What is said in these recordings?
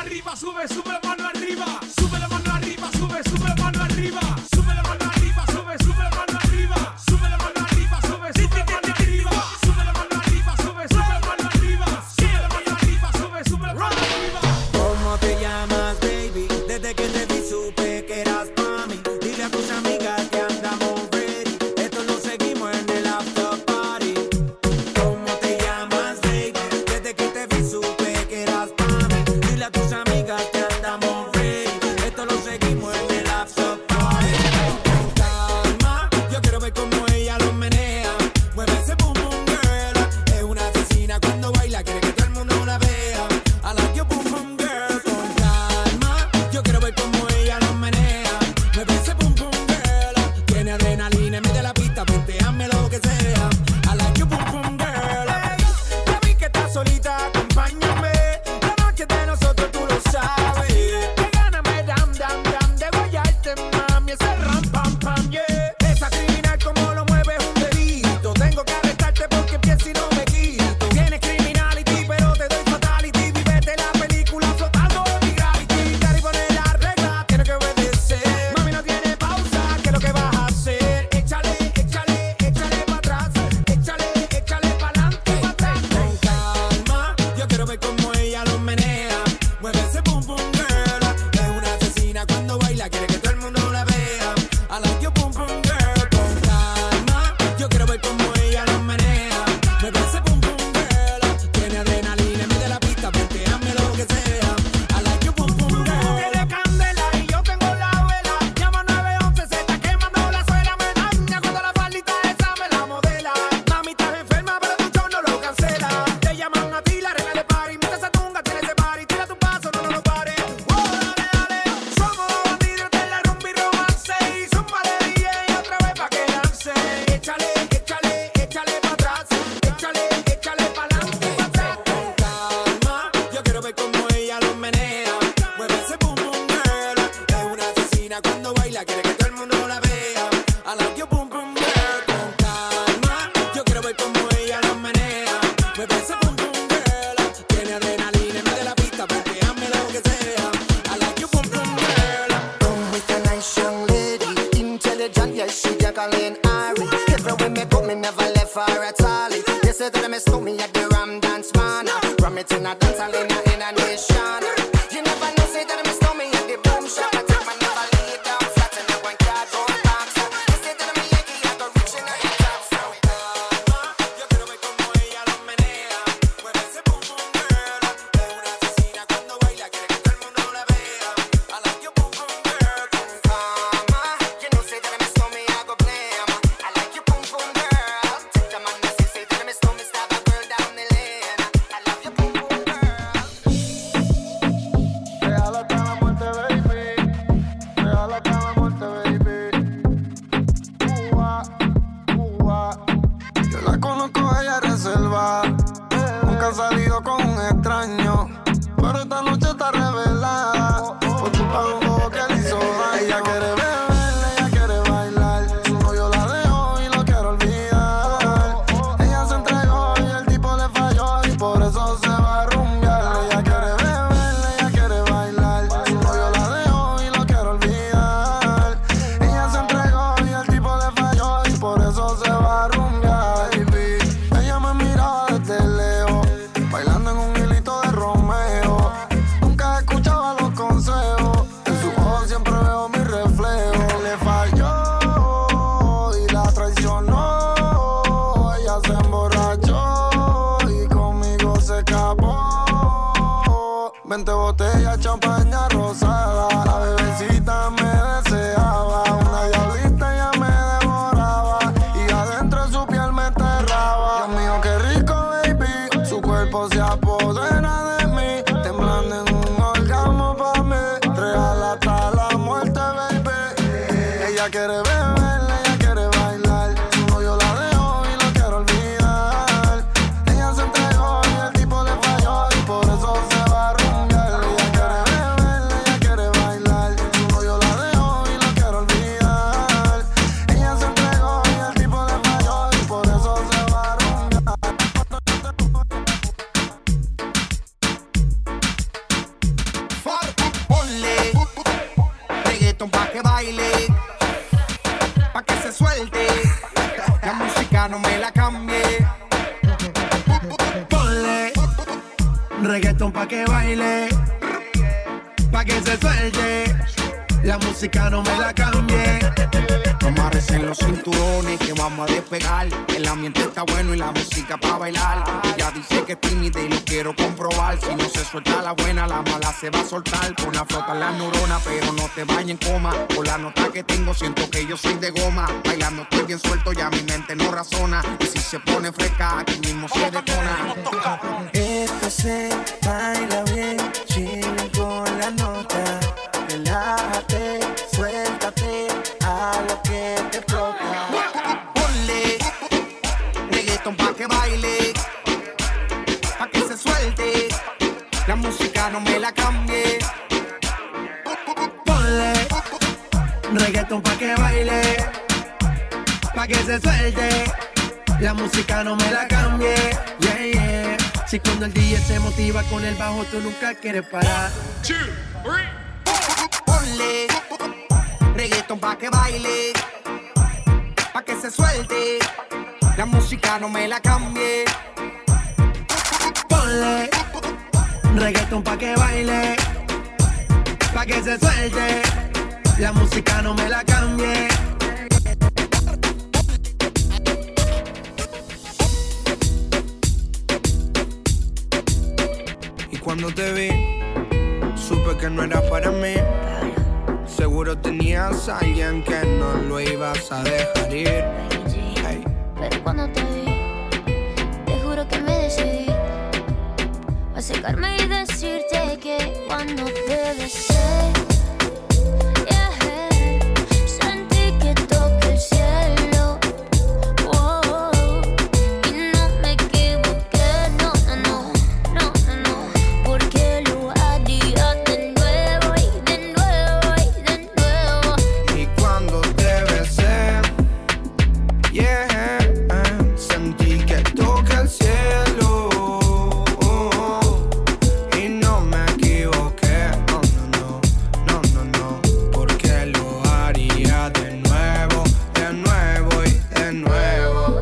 arriba, sube, sube la mano arriba. Sube la mano arriba, sube, sube la mano arriba. Sube la mano arriba, sube, sube la mano arriba. Sube la mano arriba, sube, sube la mano arriba. Sube la mano arriba, sube, sube la mano arriba. Sube la mano arriba, sube, sube la mano arriba. ¿Cómo te llamas, baby? Desde que te vi supe que eras pa' mí. Dile a tus amigas que andamos ready. Esto lo seguimos en el after party. ¿Cómo te llamas, baby? Desde que te vi supe que eras pa' mí. Dile a tus amigas que andamos ready. Esto lo seguimos en el after party. Con calma, yo quiero ver cómo ella lo menea. Mueve ese boom boom girl. Es una asesina cuando baila, quiere que todo el mundo la vea. I like your boom boom girl. Con calma, yo quiero ver cómo ella lo menea. Mueve ese boom boom girl. Tiene adrenalina en medio de la pista, punteame lo que sea. I like your boom boom girl. Hey, ya vi que estás solita, acompáñame. La noche de nosotros tú lo sabes. Que gana me dam dam dam de guayarte, mami. Ese ram pam pam, yeah. Esa criminal como lo mueve es un delito. Tengo que arrestarte porque pienso y no me quito. Tienes criminality, pero te doy fatality. Vivete la película flotando en mi gravity. Cari pone la regla, tiene que obedecer. Mami no tiene pausa, ¿qué es lo que vas a hacer? Échale, échale, échale pa' atrás. Échale, échale pa'lante, pa' atrás. Con calma, yo quiero ver cómo ella lo menea. Mueve ese boom boom girl. Es una asesina cuando baila, quiere que todo el mundo la vea. I like your boom boom girl. Con calma, yo quiero ver cómo ella lo menea. Mueve ese boom boom girl. Tiene adrenalina en medio de la pista, punteame lo que sea. I like your boom boom girl. Tiene candela y yo tengo la vela. Llama 911, se está quemando la suela. Me daña cuando la faldita esa me la modela. Mami, estás enferma, pero tu show no lo cancela. Te llaman a ti, la reina de party. Mientras esa tunga tiene ese party. Tira tu paso, no lo pares. Oh, dale, dale. Somos dos bandidos de la rumba y romance. Y zumba de DJ otra vez pa' que lance. Échale, échale, échale pa' atrás. Échale, échale pa'lante, pa' atrás. Con calma, yo quiero ver cómo ella lo menea. Mueve ese boom boom girl. Es una asesina cuando baila, quiere que todo el mundo la vea. I like your boom boom girl. Con calma, yo quiero ver cómo ella lo menea. Mueve ese boom boom girl. Tiene adrenalina en medio de la pista, punteame lo que sea. I like your boom boom girl. Come with a nice young lady, intelligent, yes, she Jacqueline Ari. Everywhere me go, me never left her at all. You say that I miss me at the Ram Dance Man. Ram it in a dance hall in a nation. You never know, say that I miss me at the Boom Shop. I take my never lay down flat in the one cardboard box. You say that I'm a Yankee, I go rich in a top. So Yo quiero ver cómo ella lo menea. Mueve ese boom boom girl. Es una asesina cuando baila, quiere que todo el mundo la vea. I like your boom boom girl. you know, say that I miss me, I go blame. I like you, boom boom girl. Take the man, say that I miss me, stab a girl down the lane. I love you, boom boom girl. Déjala hasta la muerte, baby. Déjala hasta la muerte, baby. Yo la conozco, ella es reserva. Nunca ha salido con un extraño. Pero esta noche está revelada. Por culpa de un bobo que le hizo daño. Ella quiere beber, ella quiere bailar. Su novio la dejó y lo quiere olvidar. Ella se entregó y el tipo le falló. Y por eso se va a rumbear. Ella quiere beber, ella quiere bailar. Su novio la dejó y lo quiere olvidar. Ella se entregó y el tipo le falló. Y por eso se va a rumbear, baby. Ella me miraba desde lejos, bailando en un hilito de Romeo. la cambie. Ponle reggaetón pa' que baile, pa' que se suelte. La música no me la cambie. Amárrense los cinturones que vamos a despegar. El ambiente está bueno y la música pa' bailar. Ella dice que es tímida y lo quiero comprobar. Si no se suelta la buena, la mala se va a soltar. Pon a flotar la neurona, pero no te vayas en coma. Por la nota que tengo siento que yo soy de goma. Bailando estoy bien suelto, ya mi mente no razona. Y si se pone fresca, aquí mismo se detona. Esto se baila bien, chilling con la nota. Relájate, suéltate a lo que te explota. Ponle reggaetón pa' que baile, pa' que se suelte. La música no me la cambie. Ponle reggaetón pa' que baile, pa' que se suelte. La música no me la cambie. Yeah, yeah. Si cuando el DJ se motiva con el bajo, tú nunca quieres parar. Ponle reggaetón pa' que baile, pa' que se suelte. La música no me la cambie. Ponle reggaetón pa' que baile, pa' que se suelte. La música no me la cambie. Y cuando te vi, supe que no era para mí. Seguro tenías a alguien que no lo ibas a dejar ir. Hey. Pero cuando te vi, te juro que me decidí a acercarme y decirte que cuando te besé, yeah, sentí que toqué el cielo. Oh, y no me equivoqué, no, porque lo haría de nuevo y de nuevo y de nuevo. Y cuando te besé, yeah, sentí que toca el cielo. Y no me equivoqué, no, porque lo haría de nuevo y de nuevo.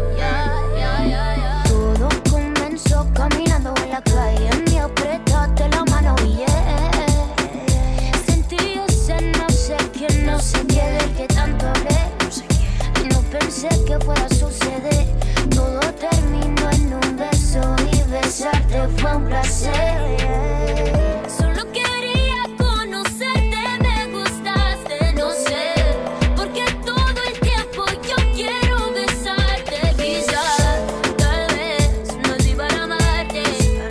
Todo comenzó caminando en la calle, me apretaste la mano y sentí ese no sé qué del que tanto hablé. Y no pensé que fuera a suceder. Todo terminó en un beso y besarte fue un placer. Solo quería conocerte, me gustaste, no sé, porque todo el tiempo yo quiero besarte. Quizás, tal vez, no estoy para amarte,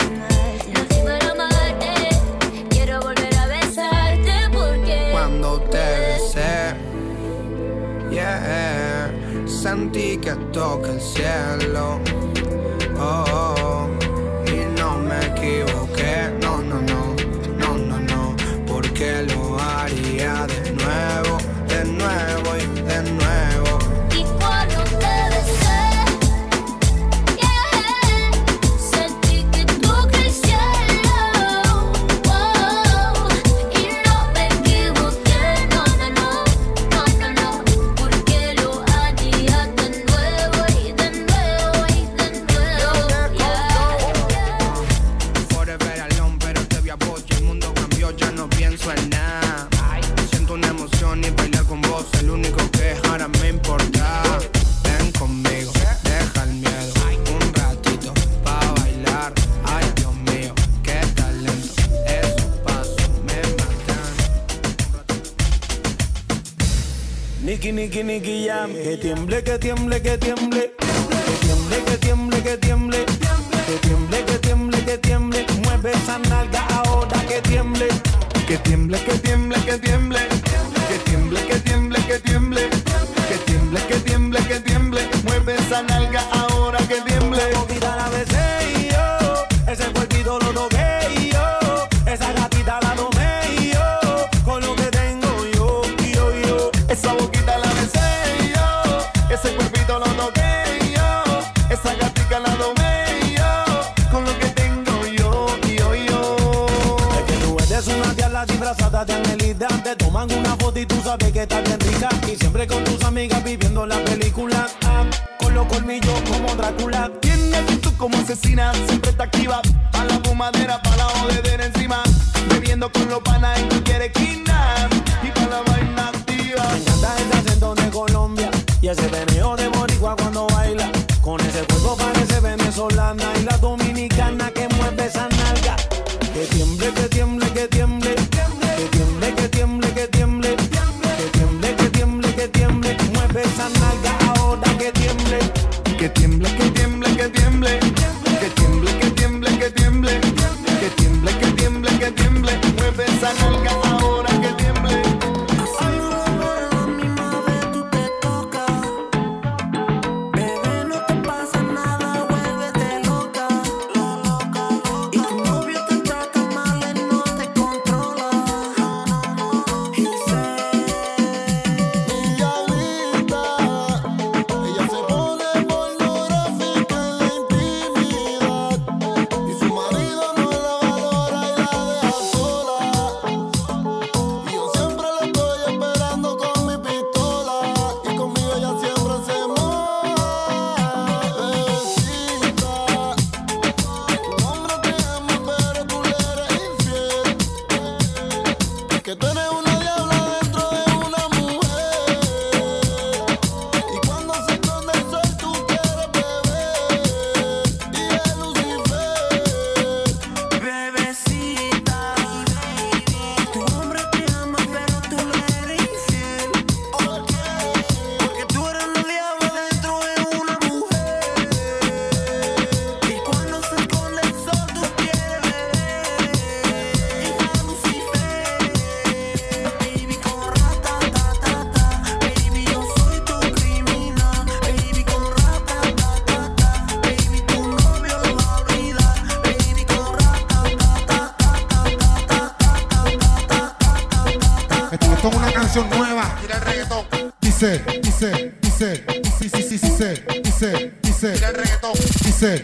quiero volver a besarte porque Cuando te besé, yeah, sentí que toca el cielo. Oh, y no me equivoqué, no, porque lo haría de nuevo y de nuevo. y cuando te besé, yeah, sentí que toqué el cielo. Oh, y no me equivoqué, no, porque lo haría de nuevo y de nuevo y de nuevo. Forever alone, pero te vi a vos y el mundo cambió, ya no pienso en nada. Siento una emoción y bailar con vos es lo único que ahora me importa. Ven conmigo, deja el miedo, un ratito pa' bailar. Ay, Dios mío, qué talento, esos pasos me matan. Niki, jam. Que tiemble, que tiemble, que tiemble. Que tiemble, que tiemble, que tiemble. Que tiemble, que tiemble, que tiemble. Mueve esa nalga ahora que tiemble. Que tiemble, que tiemble, que tiemble. Que tiemble, que tiemble, que tiemble. Que tiemble, que tiemble, que tiemble. Mueve esa nalga ahora que tiemble. Esa boquita la besé y yo, ese cuerpito lo toqué y yo, esa gatita la tomé y yo, con lo que tengo yo. Esa boquita la besé yo. Ese cuerpito lo toqué yo. Esa gatica la domé yo. Con lo que tengo yo. Es que tú eres una diabla disfrazada de angelita. Te toman una foto y tú sabes que estás bien rica. Y siempre con tus amigas viviendo la película. Con los colmillos como Drácula. Tiene actitud como asesina, siempre está activa. Pa' la fumadera, pa' la jodedera encima. Bebiendo con los panas en cualquier esquina. Y pa' la vaina activa. Me encanta ese acento de Colombia y ese veneo de boricua cuando baila. Con ese cuerpo parece venezolana y la dominicana que mueve esa nalga. Que tiemble, que tiemble, que tiemble. Que tiemble, que tiemble, que tiemble. Que tiemble, que tiemble, que tiemble. Mueve esa nalga ahora que tiemble. Que tiemble, que tiemble, que tiemble. Que tiemble, que tiemble, que tiemble. Que tiemble, que tiemble, que tiemble. Mueve esa nalga ahora que tiemble. Nueva. Tira el reggaetón. Dice. Tira el reggaetón. Dice.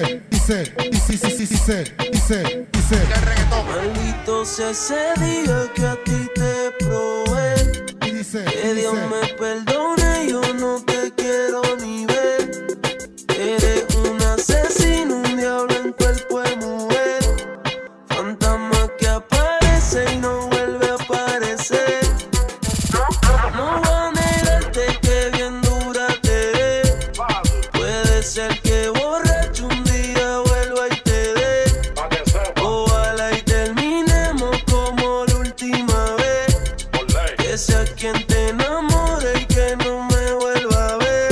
Tira el reggaetón. Maldito sea ese día que a ti te probé. Y dice. Que Dios me perdone, yo no te quiero ni ver. Eres un asesino, un diablo en cuerpo de mujer. Fantasma que aparece y no vuelve a aparecer. No voy a negarte que bien dura te ve. Puede ser que borracho un día vuelva y te dé. Ojalá y terminemos como la última vez. Que sea quien te enamore y que no me vuelva a ver.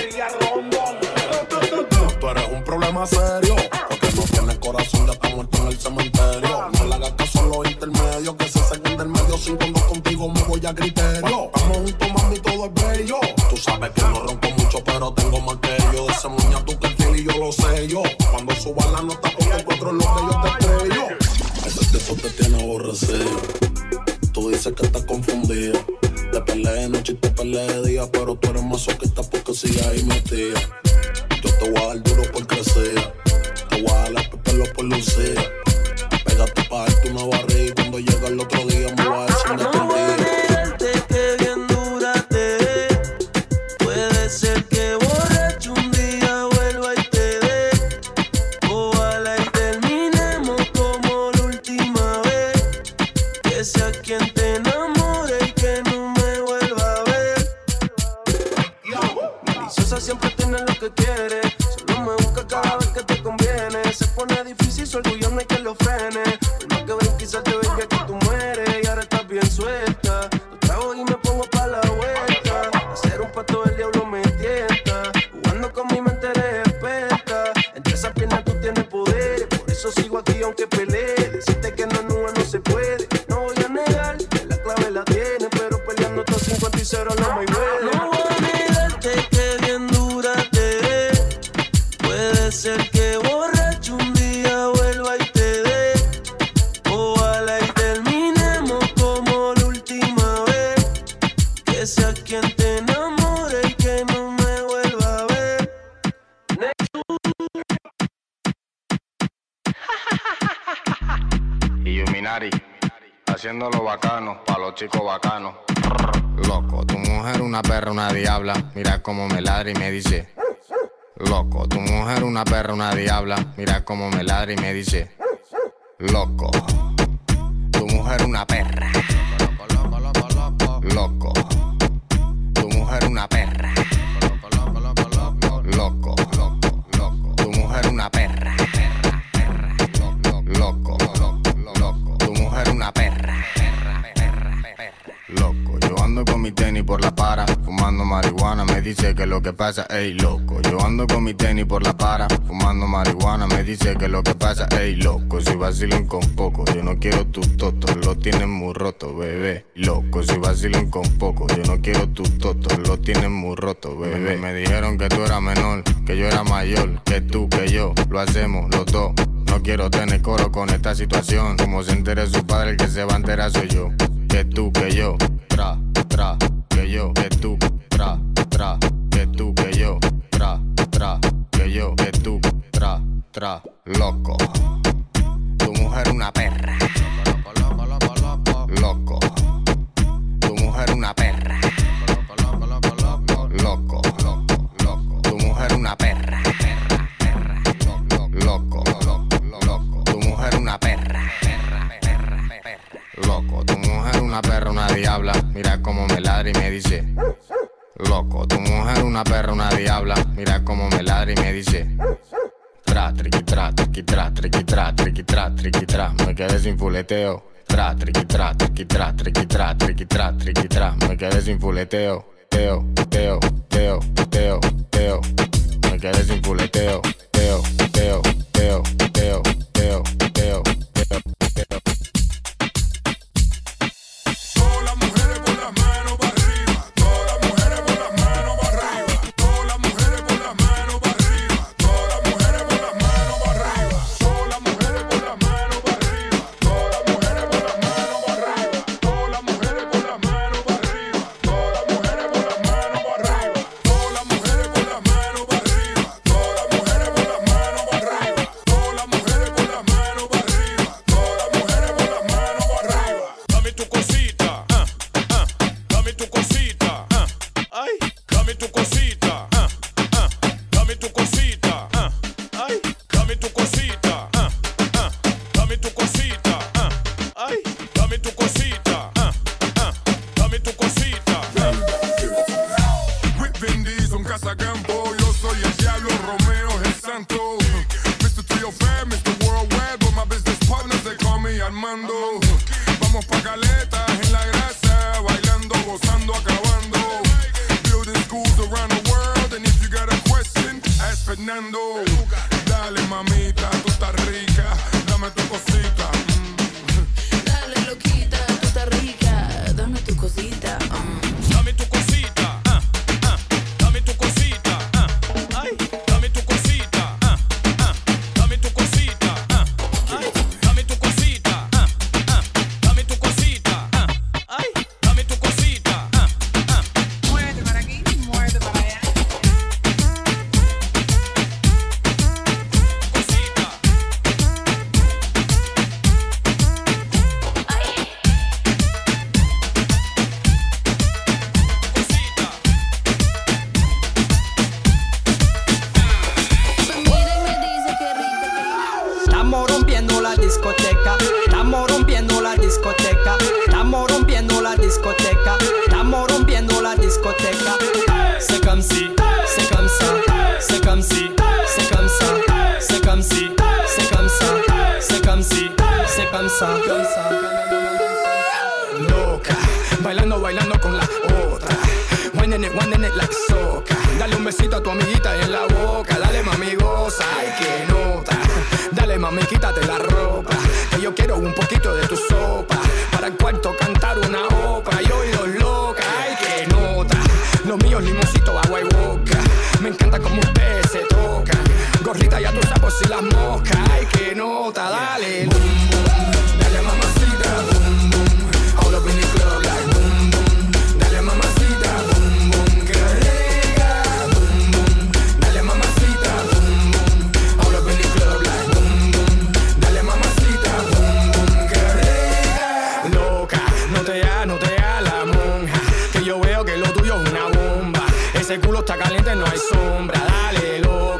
Tú eres un problema serio, porque no tienes corazón, ya está muerto en el cementerio. No le hagas caso a los intermedios, que se saquen del medio. Sin cuando contigo me voy a criterio. Estamos juntos, mami, todo es bello. Tú sabes que no ronco mucho, pero tengo más que yo. De ese muña tú que el feel y yo lo sé yo. Cuando suba la nota, porque encuentro lo que yo te estrello. Ese tipo te tiene aborrecido. Tú dices que estás confundida. Te peleé de noche y te peleé de día, pero tú eres masoquista porque sigues ahí metida. Yo te voy a dar duro por crecer. Te voy a dar el pelo por lucir. Pégate pa' darte una barriga y cuando llega el otro día me voy a decir no voy a negarte que bien dura te ve. Puede ser que borracho un día vuelva y te dé. Ojalá y terminemos como la última vez. Que sea quien te enamore y que no me vuelva a ver. Maliciosa siempre tiene lo que quiere. Solo me busca cada vez que te conviene. Se pone difícil, su orgullo no hay que lo frene. Por más que ven, quizás te venga que tú mueres. Y ahora estás bien suelta. Lo trago y me pongo pa' la vuelta. Hacer un pato del diablo me tienta. Jugando con mi mente eres experta. Entre esas piernas tú tienes poder. Por eso sigo aquí aunque pelee. Decirte que no, no se puede. No voy a negar que la clave la tiene. Pero peleando estos 50 y 0 no me duele. No voy a negarte que bien dura te ve. Puede ser que borracho un día vuelva y te dé. Ojalá y terminemos como la última vez. Que sea quien te enamore y que no me vuelva a ver. Illuminati, haciéndolo bacano, pa' los chicos bacanos. Loco, tu mujer una perra, una diabla. Mira cómo me ladra y me dice Loco, tu mujer una perra, una diabla. Mira cómo me ladra y me dice, loco, tu mujer una perra. Loco, tu mujer una perra. Loco, tu mujer una perra. Loco, tu mujer una perra. Loco, yo ando con mi tenis por la para, fumando marihuana, me dice que lo que pasa, ey, loco. Yo ando con mi tenis por la para, fumando marihuana, me dice que lo que pasa, ey, loco. Si vacilan con poco, yo no quiero tus totos, lo tienen muy roto, bebé. Loco, si vacilan con poco, yo no quiero tus totos, lo tienen muy roto, bebé. Me dijeron que tú eras menor, que yo era mayor, que tú, que yo, lo hacemos los dos. No quiero tener coro con esta situación, como se entere su padre, el que se va a enterar soy yo. Que tú, que yo, que yo, que tú, que tú, que yo, que yo, que tú, loco, tu mujer una perra, loco, tu mujer una perra, loco, tu mujer una perra, loco, tu mujer una perra. Loco, tu mujer una perra, una diabla. Mira cómo me ladra y me dice, loco, tu mujer una perra, una diabla. Mira cómo me ladra y me dice, tra, triqui, tra, triqui, tra, triqui, tra, triqui, tra, triqui, tra. Me quedé sin fuleteo. Tra, triqui, tra, triqui, tra, triqui, tra, triqui, tra, triqui, tra. Me quedé sin fuleteo. Teo. Me quedé sin fuleteo. Teo. Vamos pa' Caleta en la grasa, bailando, gozando, acabando. Building schools around the world, and if you got a question, ask Fernando. Dale mamita, tú estás rica, dame tu cosita. Dale loquita, tú estás rica, dame tu cosita. Dame tu cosita, dame tu cosita, ay, dame tu cosita, dame tu cosita, ay, dame tu cosita, dame tu cosita, ay, dame tu cosita, Muévete para aquí, muévete para allá. Mira y me dice que rica. Estamos rompiendo la discoteca, estamos rompiendo la discoteca, estamos rompiendo la discoteca, estamos rompiendo la discoteca. C'est comme si, c'est comme ça, c'est comme si, c'est comme ça, c'est comme si, c'est comme ça, c'est comme si, c'est comme ça, comme ça. Loca, bailando, bailando con la otra. Winding it like soca. Dale un besito a tu amiguita y en la boca. Dale mami, goza, ay que nota. Dale mami, quítate la ropa, que yo quiero un poquito de tu sopa. Para el cuarto cantar una ópera. Yo y dos locas, ay que nota. Los míos limoncito, agua y boca. Me encanta como ustedes se tocan. Gorrita ya tus sapos y las moscas. Ay que nota, dale. Boom, boom. Dale mamacita, boom, boom. All up in the club like boom, boom. Dale mamacita, boom, boom. Que rica, boom, boom. Dale mamacita, boom, boom. All up in the club like boom, boom. Dale mamacita, boom, boom. Que rica. Loca, no te hagas la monja, que yo veo que lo tuyo es una bomba. Ese culo está caliente, no hay sombra. Dale, loca.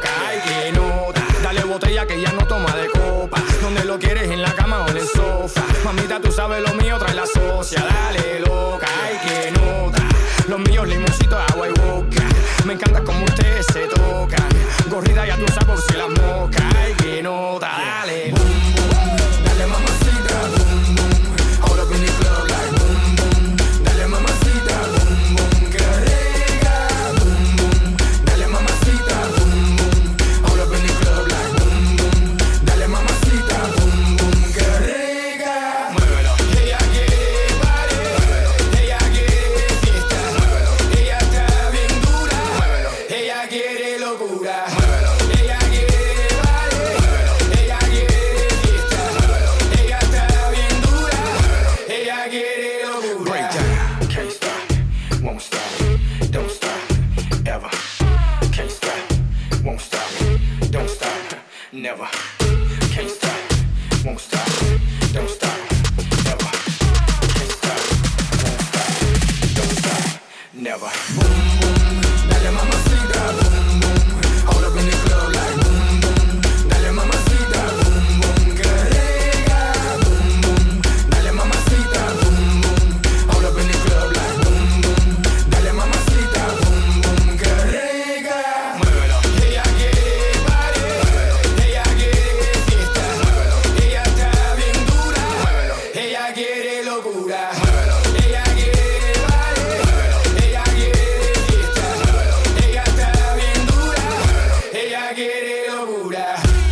ella que ya no toma de copa. Donde lo quieres, en la cama o en el sofá. Mamita, tú sabes lo mío, trae la socia. Dale loca, ay que nota. Los míos limoncitos, agua y boca. Me encanta como ustedes se tocan. Gorrida ya tú sabes por si las moscas. Ay que nota, dale. Boom, boom, dale mamacita, boom, boom. All up in the club like boom, boom. Dale mamacita, boom, boom. Que rica, boom, boom. Dale mamacita, boom, boom. All up in the club like boom, boom. Dale mamacita, boom, boom. Que rica. Muévelo. Ella quiere party. Muévelo. Ella quiere fiesta. Muévelo. Ella está bien dura. Muévelo. Ella quiere locura. Muévelo. Ella quiere party. Muévelo. Ella quiere fiesta. Muévelo. Ella está bien dura. Muévelo. Ella quiere locura. Break down. Can't stop. Won't stop. Don't stop. Ever. Can't stop. Won't stop. Don't stop. Never. Can't stop. Won't stop. Don't stop. Ever. Can't stop. Won't stop. Don't stop. Never. Boom, boom. Dale mamacita. Boom, boom. All up in the club like boom, boom. Dale mamacita. Boom, boom. Que rica. Boom, boom. Dale mamacita. Boom, boom. All up in the club like boom, boom. Dale mamacita. Boom, boom. Que rica. Muévelo. Ella quiere party. Muévelo. Ella quiere fiesta. Muévelo. Ella está bien dura. Muévelo. Ella quiere locura. Muévelo. Ella quiere party. Muévelo. Ella quiere fiesta. Muévelo. Ella está bien dura. Muévelo. Ella quiere locura.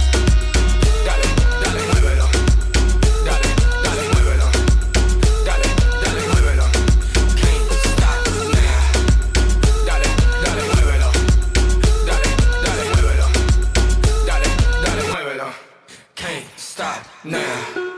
Dale, dale, muévelo. Dale, dale, muévelo. Dale, dale, muévelo. Can't stop now. Dale, dale, muévelo. Dale, dale, muévelo. Dale, dale, muévelo. Can't stop now.